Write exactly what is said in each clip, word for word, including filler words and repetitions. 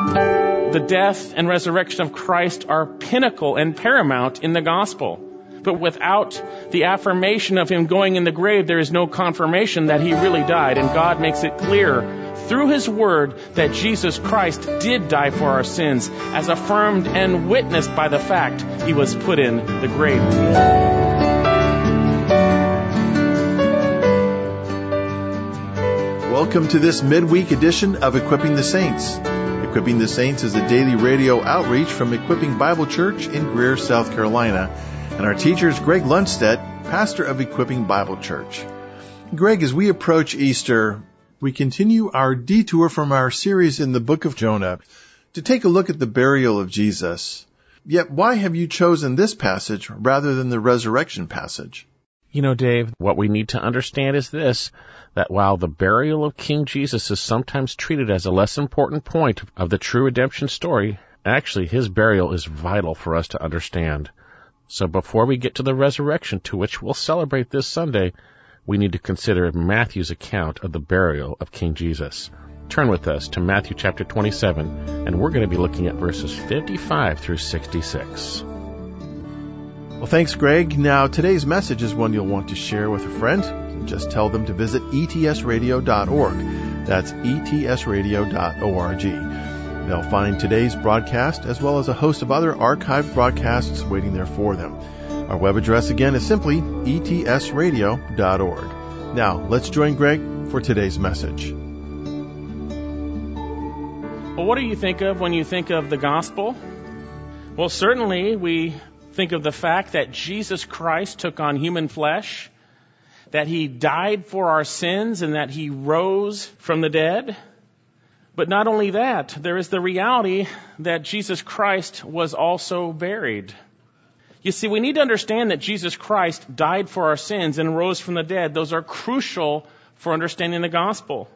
The death and resurrection of Christ are pinnacle and paramount in the gospel. But without the affirmation of him going in the grave, there is no confirmation that he really died. And God makes it clear through his word that Jesus Christ did die for our sins, as affirmed and witnessed by the fact he was put in the grave. Welcome to this midweek edition of Equipping the Saints. Equipping the Saints is a daily radio outreach from Equipping Bible Church in Greer, South Carolina. And our teacher is Greg Lundstedt, pastor of Equipping Bible Church. Greg, as we approach Easter, we continue our detour from our series in the book of Jonah to take a look at the burial of Jesus. Yet why have you chosen this passage rather than the resurrection passage? You know, Dave, what we need to understand is this, that while the burial of King Jesus is sometimes treated as a less important point of the true redemption story, actually his burial is vital for us to understand. So before we get to the resurrection, to which we'll celebrate this Sunday, we need to consider Matthew's account of the burial of King Jesus. Turn with us to Matthew chapter twenty-seven, and we're going to be looking at verses fifty-five through sixty-six. Well, thanks, Greg. Now, today's message is one you'll want to share with a friend. Just tell them to visit E T S radio dot org. That's E T S radio dot org. They'll find today's broadcast as well as a host of other archived broadcasts waiting there for them. Our web address again is simply E T S radio dot org. Now, let's join Greg for today's message. Well, what do you think of when you think of the gospel? Well, certainly we think of the fact that Jesus Christ took on human flesh, that he died for our sins, and that he rose from the dead. But not only that, there is the reality that Jesus Christ was also buried. You see, we need to understand that Jesus Christ died for our sins and rose from the dead. Those are crucial for understanding the gospel.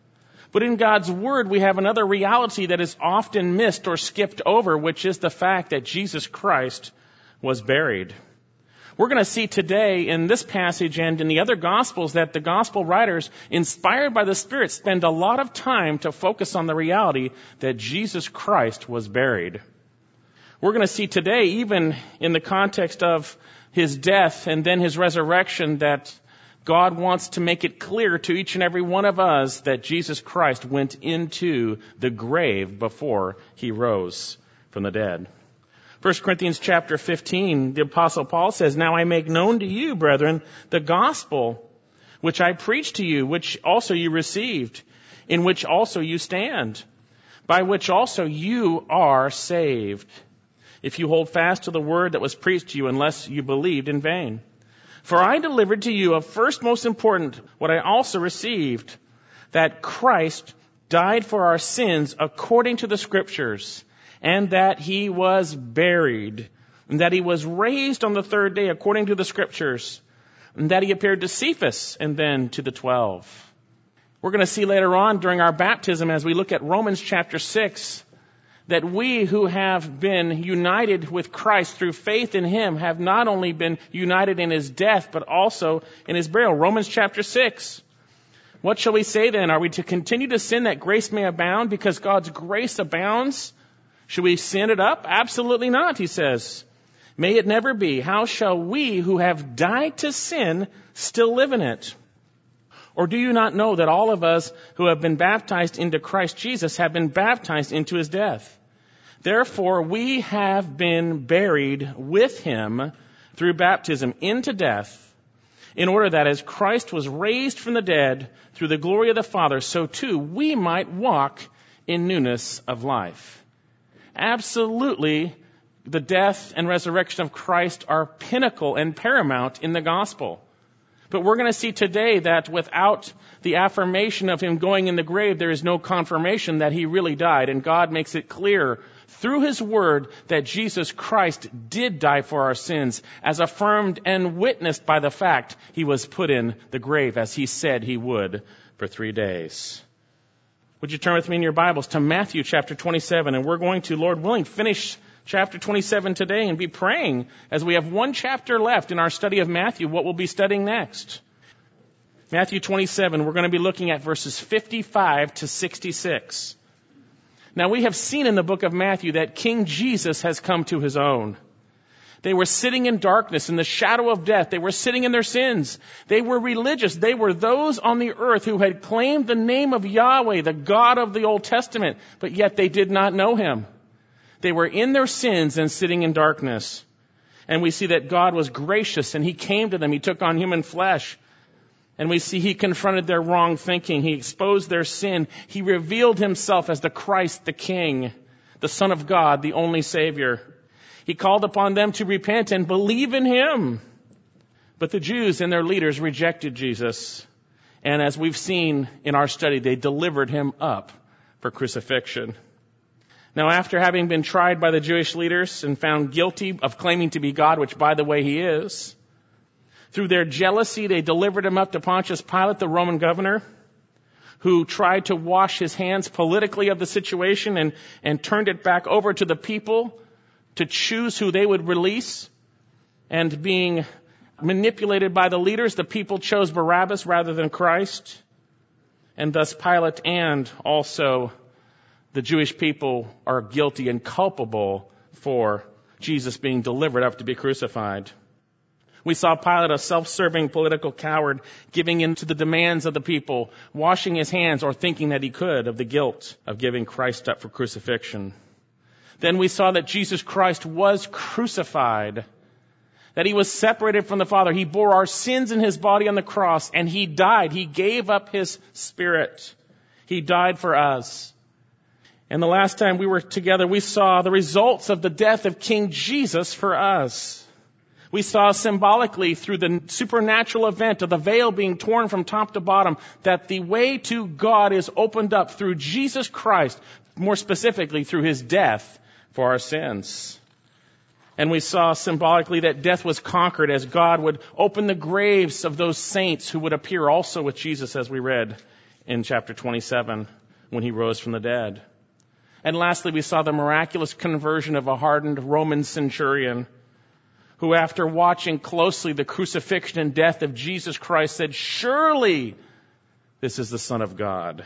But in God's word, we have another reality that is often missed or skipped over, which is the fact that Jesus Christ was buried. We're going to see today in this passage and in the other Gospels that the Gospel writers, inspired by the Spirit, spend a lot of time to focus on the reality that Jesus Christ was buried. We're going to see today, even in the context of his death and then his resurrection, that God wants to make it clear to each and every one of us that Jesus Christ went into the grave before he rose from the dead. First Corinthians chapter fifteen, the Apostle Paul says, "Now I make known to you, brethren, the gospel which I preached to you, which also you received, in which also you stand, by which also you are saved, if you hold fast to the word that was preached to you, unless you believed in vain. For I delivered to you of first most important, what I also received, that Christ died for our sins according to the Scriptures, and that he was buried, and that he was raised on the third day according to the Scriptures, and that he appeared to Cephas and then to the twelve." We're going to see later on during our baptism, as we look at Romans chapter six, that we who have been united with Christ through faith in him have not only been united in his death, but also in his burial. Romans chapter six. What shall we say then? Are we to continue to sin that grace may abound, because God's grace abounds? Should we sin it up? Absolutely not, he says. May it never be. How shall we who have died to sin still live in it? Or do you not know that all of us who have been baptized into Christ Jesus have been baptized into his death? Therefore, we have been buried with him through baptism into death, in order that as Christ was raised from the dead through the glory of the Father, so too we might walk in newness of life. Absolutely, the death and resurrection of Christ are pinnacle and paramount in the gospel. But we're going to see today that without the affirmation of him going in the grave, there is no confirmation that he really died. And God makes it clear through his word that Jesus Christ did die for our sins, as affirmed and witnessed by the fact he was put in the grave, as he said he would, for three days. Would you turn with me in your Bibles to Matthew chapter twenty-seven, and we're going to, Lord willing, finish chapter twenty-seven today and be praying as we have one chapter left in our study of Matthew, what we'll be studying next. Matthew twenty-seven, we're going to be looking at verses fifty-five to sixty-six. Now we have seen in the book of Matthew that King Jesus has come to his own. They were sitting in darkness, in the shadow of death. They were sitting in their sins. They were religious. They were those on the earth who had claimed the name of Yahweh, the God of the Old Testament, but yet they did not know him. They were in their sins and sitting in darkness. And we see that God was gracious and he came to them. He took on human flesh. And we see he confronted their wrong thinking. He exposed their sin. He revealed himself as the Christ, the King, the Son of God, the only Savior. He called upon them to repent and believe in him. But the Jews and their leaders rejected Jesus. And as we've seen in our study, they delivered him up for crucifixion. Now, after having been tried by the Jewish leaders and found guilty of claiming to be God, which, by the way, he is, through their jealousy, they delivered him up to Pontius Pilate, the Roman governor, who tried to wash his hands politically of the situation and, and turned it back over to the people to choose who they would release. And being manipulated by the leaders, the people chose Barabbas rather than Christ. And thus Pilate and also the Jewish people are guilty and culpable for Jesus being delivered up to be crucified. We saw Pilate, a self-serving political coward, giving in to the demands of the people, washing his hands or thinking that he could of the guilt of giving Christ up for crucifixion. Then we saw that Jesus Christ was crucified, that he was separated from the Father. He bore our sins in his body on the cross, and he died. He gave up his spirit. He died for us. And the last time we were together, we saw the results of the death of King Jesus for us. We saw symbolically through the supernatural event of the veil being torn from top to bottom that the way to God is opened up through Jesus Christ, more specifically through his death for our sins. And we saw symbolically that death was conquered as God would open the graves of those saints who would appear also with Jesus, as we read in chapter twenty-seven when he rose from the dead. And lastly, we saw the miraculous conversion of a hardened Roman centurion who, after watching closely the crucifixion and death of Jesus Christ, said, "Surely this is the Son of God."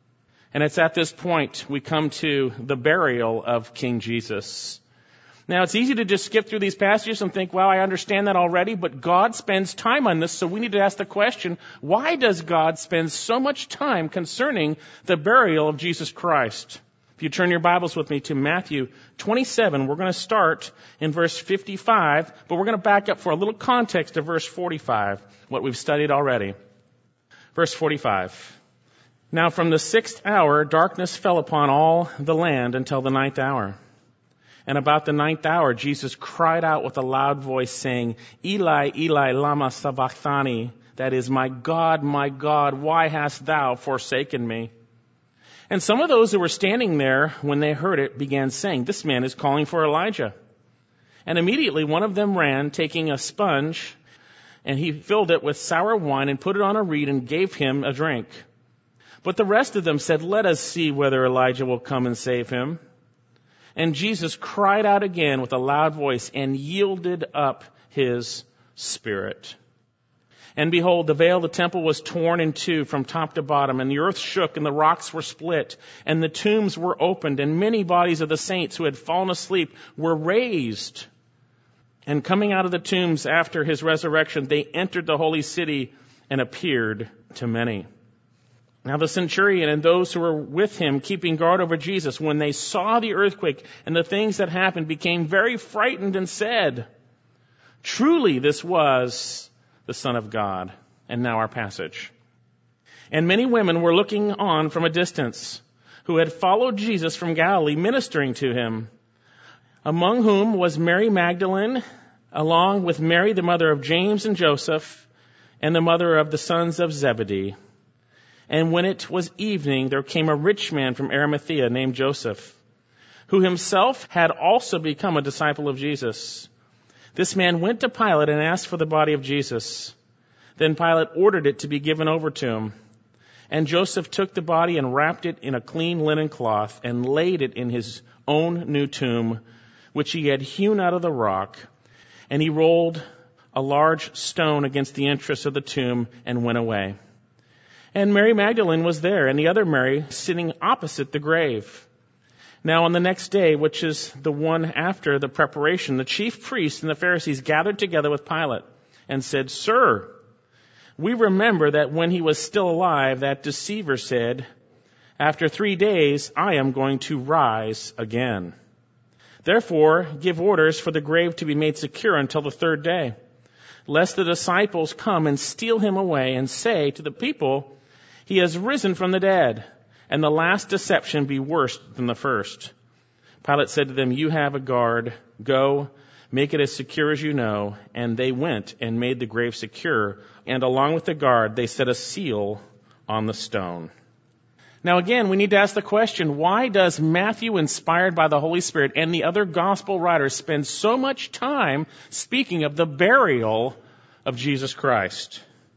And it's at this point we come to the burial of King Jesus. Now, it's easy to just skip through these passages and think, well, I understand that already, but God spends time on this, so we need to ask the question, why does God spend so much time concerning the burial of Jesus Christ? If you turn your Bibles with me to Matthew twenty-seven, we're going to start in verse fifty-five, but we're going to back up for a little context to verse forty-five, what we've studied already. Verse forty-five. Now from the sixth hour, darkness fell upon all the land until the ninth hour. And about the ninth hour, Jesus cried out with a loud voice, saying, "Eli, Eli, lama sabachthani," that is, "My God, my God, why hast thou forsaken me?" And some of those who were standing there, when they heard it, began saying, "This man is calling for Elijah." And immediately one of them ran, taking a sponge, and he filled it with sour wine and put it on a reed and gave him a drink. But the rest of them said, "Let us see whether Elijah will come and save him." And Jesus cried out again with a loud voice and yielded up his spirit. And behold, the veil of the temple was torn in two from top to bottom, and the earth shook, and the rocks were split, and the tombs were opened, and many bodies of the saints who had fallen asleep were raised. And coming out of the tombs after his resurrection, they entered the holy city and appeared to many. Now the centurion and those who were with him keeping guard over Jesus, when they saw the earthquake and the things that happened, became very frightened and said, "Truly this was the Son of God." And now our passage. And many women were looking on from a distance, who had followed Jesus from Galilee, ministering to him, among whom was Mary Magdalene, along with Mary the mother of James and Joseph, and the mother of the sons of Zebedee. And when it was evening, there came a rich man from Arimathea named Joseph, who himself had also become a disciple of Jesus. This man went to Pilate and asked for the body of Jesus. Then Pilate ordered it to be given over to him. And Joseph took the body and wrapped it in a clean linen cloth and laid it in his own new tomb, which he had hewn out of the rock. And he rolled a large stone against the entrance of the tomb and went away. And Mary Magdalene was there, and the other Mary sitting opposite the grave. Now on the next day, which is the one after the preparation, the chief priests and the Pharisees gathered together with Pilate and said, "Sir, we remember that when he was still alive, that deceiver said, 'After three days I am going to rise again.' Therefore, give orders for the grave to be made secure until the third day, lest the disciples come and steal him away and say to the people, 'He has risen from the dead,' and the last deception be worse than the first." Pilate said to them, "You have a guard. Go, make it as secure as you know." And they went and made the grave secure, and along with the guard they set a seal on the stone. Now again, we need to ask the question, why does Matthew, inspired by the Holy Spirit, and the other gospel writers spend so much time speaking of the burial of Jesus Christ?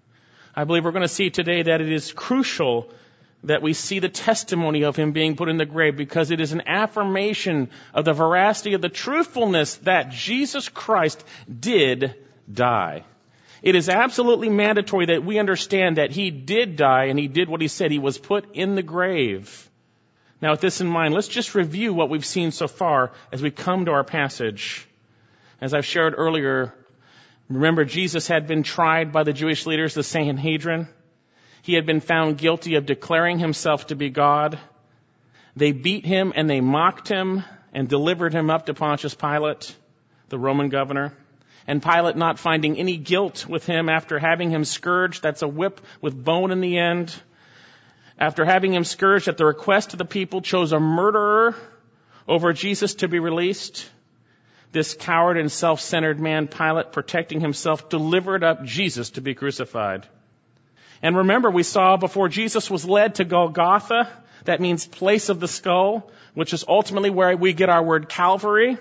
I believe we're going to see today that it is crucial that we see the testimony of him being put in the grave, because it is an affirmation of the veracity of the truthfulness that Jesus Christ did die. It is absolutely mandatory that we understand that he did die and he did what he said. He was put in the grave. Now, with this in mind, let's just review what we've seen so far as we come to our passage. As I've shared earlier, remember Jesus had been tried by the Jewish leaders, the Sanhedrin. He had been found guilty of declaring himself to be God. They beat him and they mocked him and delivered him up to Pontius Pilate, the Roman governor. And Pilate, not finding any guilt with him after having him scourged, that's a whip with bone in the end, after having him scourged at the request of the people, chose a murderer over Jesus to be released. This coward and self-centered man, Pilate, protecting himself, delivered up Jesus to be crucified. And remember, we saw before Jesus was led to Golgotha, that means place of the skull, which is ultimately where we get our word Calvary.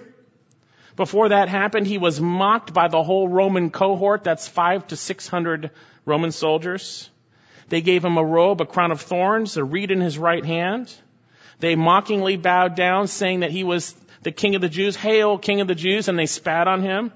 Before that happened, he was mocked by the whole Roman cohort. That's five to six hundred Roman soldiers. They gave him a robe, a crown of thorns, a reed in his right hand. They mockingly bowed down, saying that he was the King of the Jews. "Hail, King of the Jews," and they spat on him.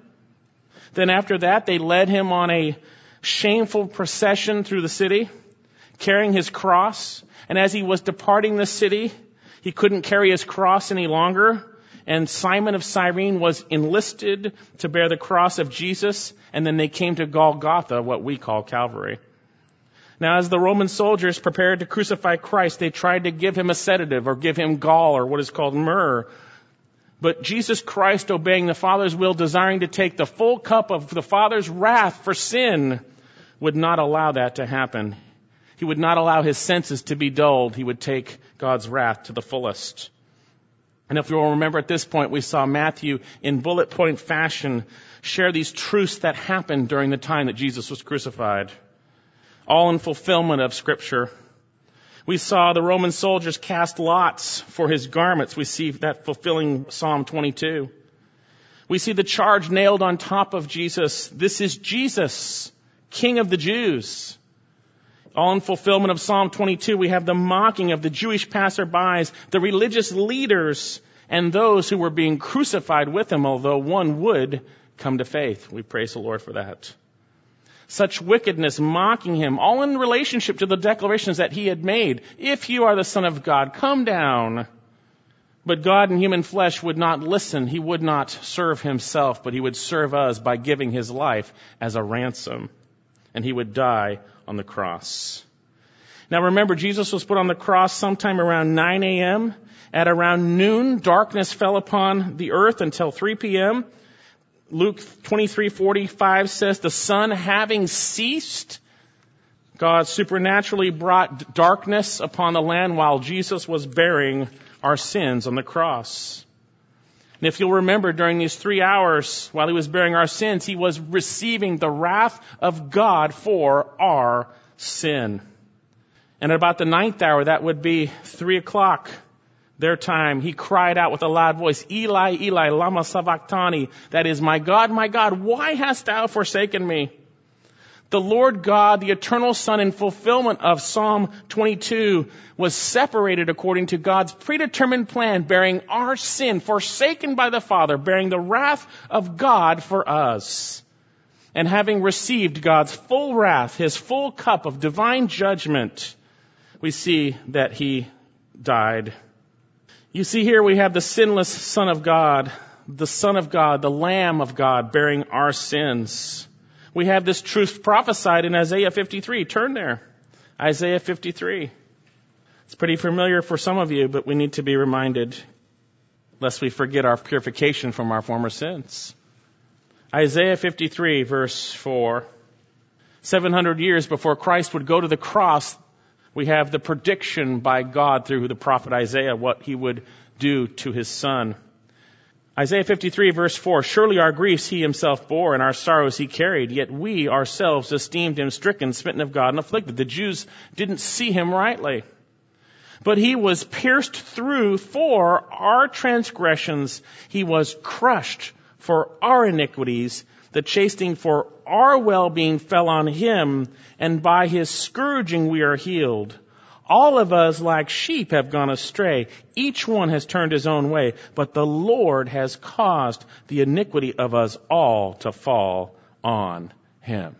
Then after that, they led him on a shameful procession through the city, carrying his cross. And as he was departing the city, he couldn't carry his cross any longer. And Simon of Cyrene was enlisted to bear the cross of Jesus. And then they came to Golgotha, what we call Calvary. Now, as the Roman soldiers prepared to crucify Christ, they tried to give him a sedative or give him gall or what is called myrrh. But Jesus Christ, obeying the Father's will, desiring to take the full cup of the Father's wrath for sin, would not allow that to happen. He would not allow his senses to be dulled. He would take God's wrath to the fullest. And if you'll remember at this point, we saw Matthew in bullet point fashion share these truths that happened during the time that Jesus was crucified, all in fulfillment of Scripture. We saw the Roman soldiers cast lots for his garments. We see that fulfilling Psalm twenty-two. We see the charge nailed on top of Jesus. "This is Jesus, King of the Jews." All in fulfillment of Psalm twenty-two, we have the mocking of the Jewish passerbys, the religious leaders, and those who were being crucified with him, although one would come to faith. We praise the Lord for that. Such wickedness mocking him, all in relationship to the declarations that he had made. "If you are the Son of God, come down." But God in human flesh would not listen. He would not serve himself, but he would serve us by giving his life as a ransom. And he would die on the cross. Now remember, Jesus was put on the cross sometime around nine a.m. At around noon, darkness fell upon the earth until three p.m. Luke twenty-three forty-five says, "The sun having ceased," God supernaturally brought darkness upon the land while Jesus was bearing our sins on the cross. And if you'll remember, during these three hours while he was bearing our sins, he was receiving the wrath of God for our sin. And at about the ninth hour, that would be three o'clock their time, he cried out with a loud voice, "Eli, Eli, lama sabachthani," that is, "My God, my God, why hast thou forsaken me?" The Lord God, the eternal Son, in fulfillment of Psalm twenty-two, was separated according to God's predetermined plan, bearing our sin, forsaken by the Father, bearing the wrath of God for us. And having received God's full wrath, his full cup of divine judgment, we see that he died. You see here we have the sinless Son of God, the Son of God, the Lamb of God bearing our sins. We have this truth prophesied in Isaiah fifty-three. Turn there. Isaiah fifty-three. It's pretty familiar for some of you, but we need to be reminded lest we forget our purification from our former sins. Isaiah fifty-three, verse four. seven hundred years before Christ would go to the cross, we have the prediction by God through the prophet Isaiah what he would do to his son. Isaiah fifty-three, verse four, surely our griefs he himself bore, and our sorrows he carried, yet we ourselves esteemed him stricken, smitten of God, and afflicted. The Jews didn't see him rightly. But he was pierced through for our transgressions. He was crushed for our iniquities. The chastening for our well-being fell on him, and by his scourging we are healed. All of us like sheep have gone astray. Each one has turned his own way, but the Lord has caused the iniquity of us all to fall on him.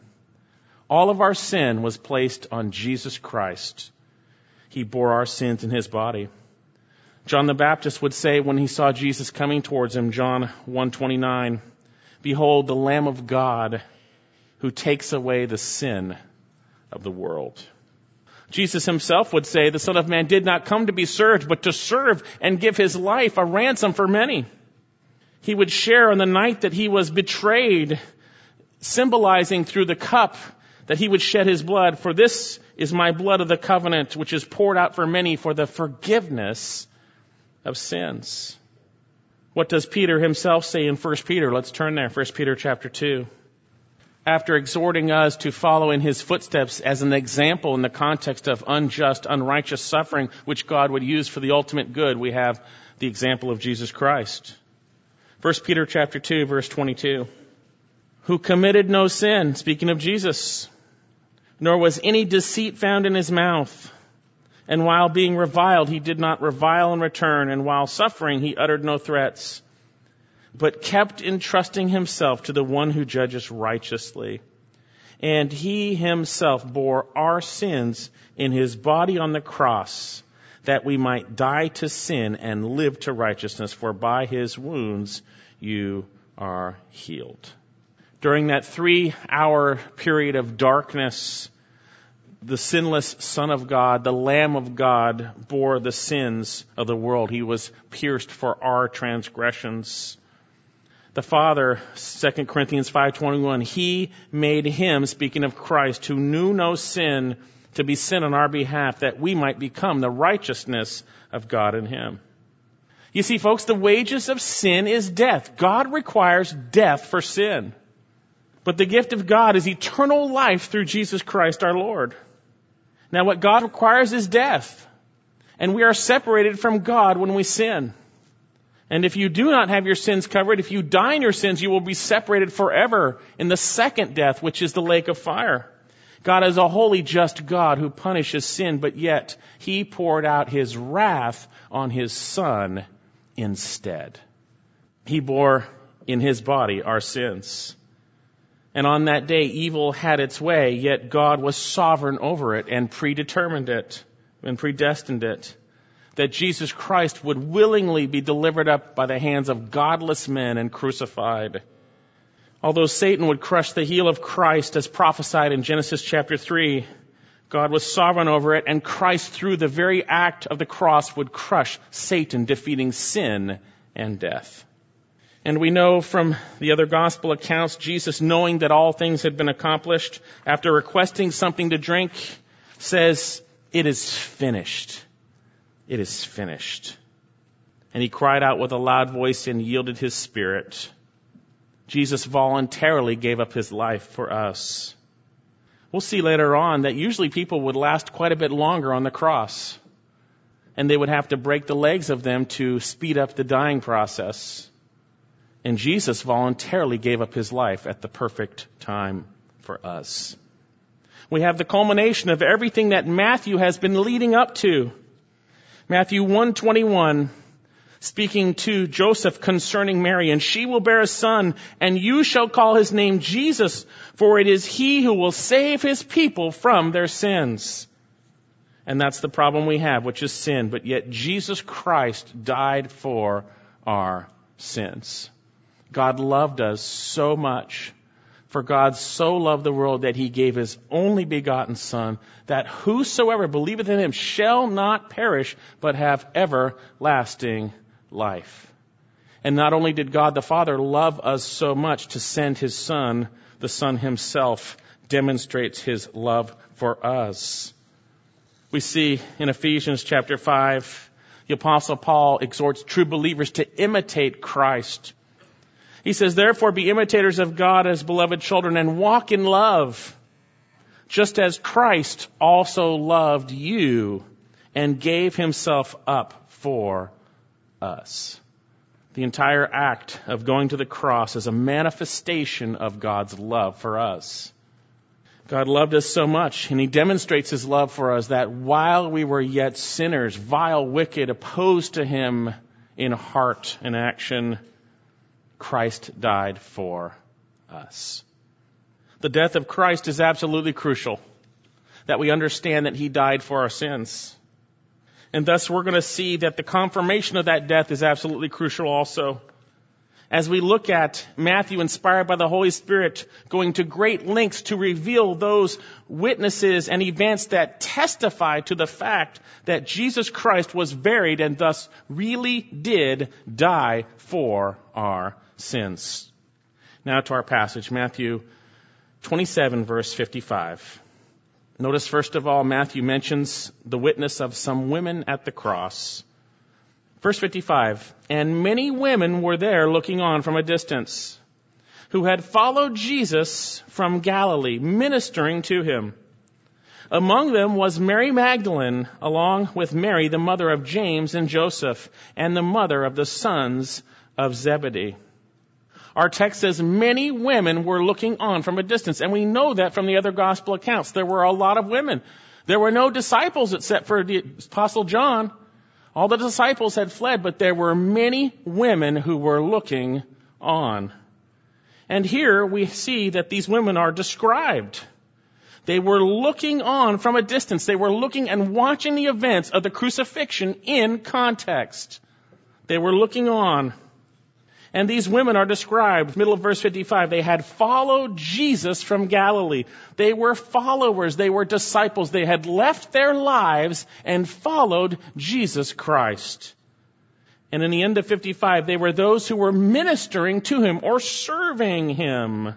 All of our sin was placed on Jesus Christ. He bore our sins in his body. John the Baptist would say when he saw Jesus coming towards him, John one twenty-nine, behold, the Lamb of God who takes away the sin of the world. Jesus himself would say, the Son of Man did not come to be served, but to serve and give his life a ransom for many. He would share on the night that he was betrayed, symbolizing through the cup that he would shed his blood. For this is my blood of the covenant, which is poured out for many for the forgiveness of sins. What does Peter himself say in First Peter? Let's turn there, First Peter chapter two. After exhorting us to follow in his footsteps as an example in the context of unjust, unrighteous suffering, which God would use for the ultimate good, we have the example of Jesus Christ. First Peter chapter two, verse twenty-two. Who committed no sin, speaking of Jesus, nor was any deceit found in his mouth. And while being reviled, he did not revile in return. And while suffering, he uttered no threats, but kept entrusting himself to the one who judges righteously. And he himself bore our sins in his body on the cross, that we might die to sin and live to righteousness. For by his wounds you are healed. During that three-hour period of darkness, the sinless Son of God, the Lamb of God, bore the sins of the world. He was pierced for our transgressions. The Father, Second Corinthians five twenty-one, he made him, speaking of Christ, who knew no sin, to be sin on our behalf, that we might become the righteousness of God in him. You see, folks, the wages of sin is death. God requires death for sin. But the gift of God is eternal life through Jesus Christ our Lord. Now, what God requires is death. And we are separated from God when we sin. And if you do not have your sins covered, if you die in your sins, you will be separated forever in the second death, which is the lake of fire. God is a holy, just God who punishes sin, but yet he poured out his wrath on his Son instead. He bore in his body our sins. And on that day, evil had its way, yet God was sovereign over it and predetermined it and predestined it. That Jesus Christ would willingly be delivered up by the hands of godless men and crucified. Although Satan would crush the heel of Christ as prophesied in Genesis chapter three, God was sovereign over it, and Christ, through the very act of the cross, would crush Satan, defeating sin and death. And we know from the other gospel accounts, Jesus, knowing that all things had been accomplished, after requesting something to drink, says, "It is finished. It is finished." And he cried out with a loud voice and yielded his spirit. Jesus voluntarily gave up his life for us. We'll see later on that usually people would last quite a bit longer on the cross. And they would have to break the legs of them to speed up the dying process. And Jesus voluntarily gave up his life at the perfect time for us. We have the culmination of everything that Matthew has been leading up to. Matthew one twenty-one, speaking to Joseph concerning Mary, "And she will bear a son, and you shall call his name Jesus, for it is he who will save his people from their sins." And that's the problem we have, which is sin. But yet Jesus Christ died for our sins. God loved us so much. For God so loved the world that he gave his only begotten Son, that whosoever believeth in him shall not perish, but have everlasting life. And not only did God the Father love us so much to send his Son, the Son himself demonstrates his love for us. We see in Ephesians chapter five, the Apostle Paul exhorts true believers to imitate Christ. He says, therefore be imitators of God as beloved children and walk in love, just as Christ also loved you and gave himself up for us. The entire act of going to the cross is a manifestation of God's love for us. God loved us so much, and he demonstrates his love for us that while we were yet sinners, vile, wicked, opposed to him in heart and action, Christ died for us. The death of Christ is absolutely crucial, that we understand that he died for our sins. And thus we're going to see that the confirmation of that death is absolutely crucial also. As we look at Matthew, inspired by the Holy Spirit, going to great lengths to reveal those witnesses and events that testify to the fact that Jesus Christ was buried and thus really did die for our sins. Now to our passage, Matthew twenty-seven, verse fifty-five. Notice, first of all, Matthew mentions the witness of some women at the cross. Verse fifty-five, and many women were there looking on from a distance, who had followed Jesus from Galilee, ministering to him. Among them was Mary Magdalene, along with Mary, the mother of James and Joseph, and the mother of the sons of Zebedee. Our text says many women were looking on from a distance, and we know that from the other gospel accounts. There were a lot of women. There were no disciples except for the Apostle John. All the disciples had fled, but there were many women who were looking on. And here we see that these women are described. They were looking on from a distance. They were looking and watching the events of the crucifixion in context. They were looking on. And these women are described, middle of verse fifty-five, they had followed Jesus from Galilee. They were followers. They were disciples. They had left their lives and followed Jesus Christ. And in the end of fifty-five, they were those who were ministering to him or serving him.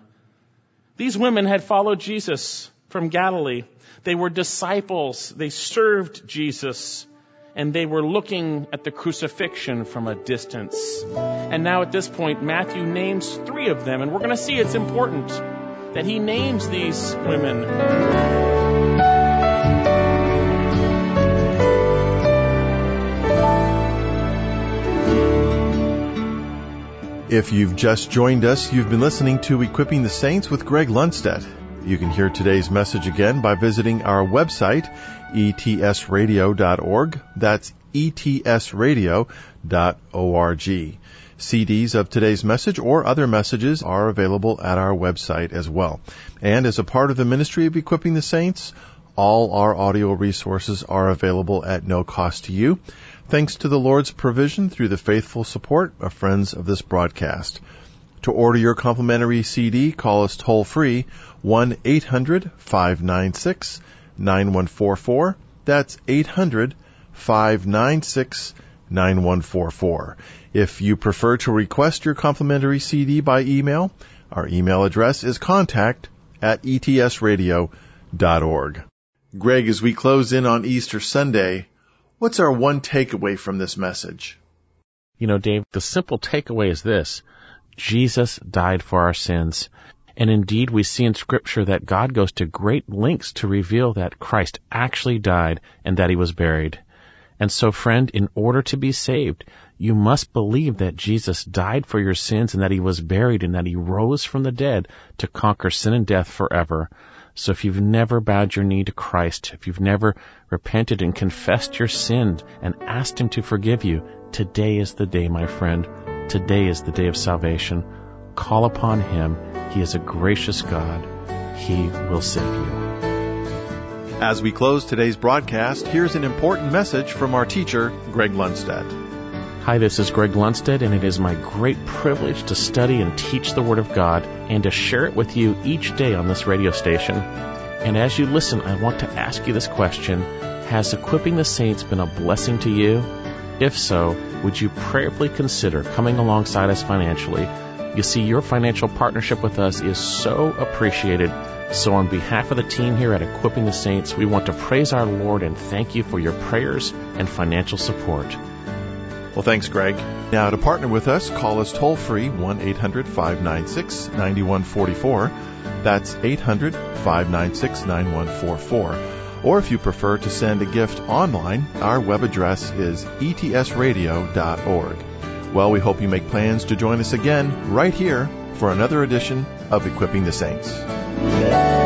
These women had followed Jesus from Galilee. They were disciples. They served Jesus. And they were looking at the crucifixion from a distance. And now at this point, Matthew names three of them. And we're going to see it's important that he names these women. If you've just joined us, you've been listening to Equipping the Saints with Greg Lundstedt. You can hear today's message again by visiting our website, e t s radio dot org. That's e t s radio dot org. C Ds of today's message or other messages are available at our website as well. And as a part of the ministry of Equipping the Saints, all our audio resources are available at no cost to you, thanks to the Lord's provision through the faithful support of friends of this broadcast. To order your complimentary C D, call us toll-free, one eight hundred five nine six nine one four four. That's eight hundred five nine six nine one four four. If you prefer to request your complimentary C D by email, our email address is contact at e t s radio dot org. Greg, as we close in on Easter Sunday, what's our one takeaway from this message? You know, Dave, the simple takeaway is this. Jesus died for our sins. And indeed, we see in Scripture that God goes to great lengths to reveal that Christ actually died and that he was buried. And so, friend, in order to be saved, you must believe that Jesus died for your sins and that he was buried and that he rose from the dead to conquer sin and death forever. So if you've never bowed your knee to Christ, if you've never repented and confessed your sin and asked him to forgive you, today is the day, my friend. Today is the day of salvation. Call upon him. He is a gracious God. He will save you. As we close today's broadcast, here's an important message from our teacher, Greg Lundstedt. Hi, this is Greg Lundstedt, and it is my great privilege to study and teach the Word of God and to share it with you each day on this radio station. And as you listen, I want to ask you this question: has Equipping the Saints been a blessing to you? If so, would you prayerfully consider coming alongside us financially? You see, your financial partnership with us is so appreciated. So on behalf of the team here at Equipping the Saints, we want to praise our Lord and thank you for your prayers and financial support. Well, thanks, Greg. Now, to partner with us, call us toll-free, one eight hundred, five nine six, nine one four four. That's eight hundred, five nine six, nine one four four. Or if you prefer to send a gift online, our web address is e t s radio dot org. Well, we hope you make plans to join us again right here for another edition of Equipping the Saints.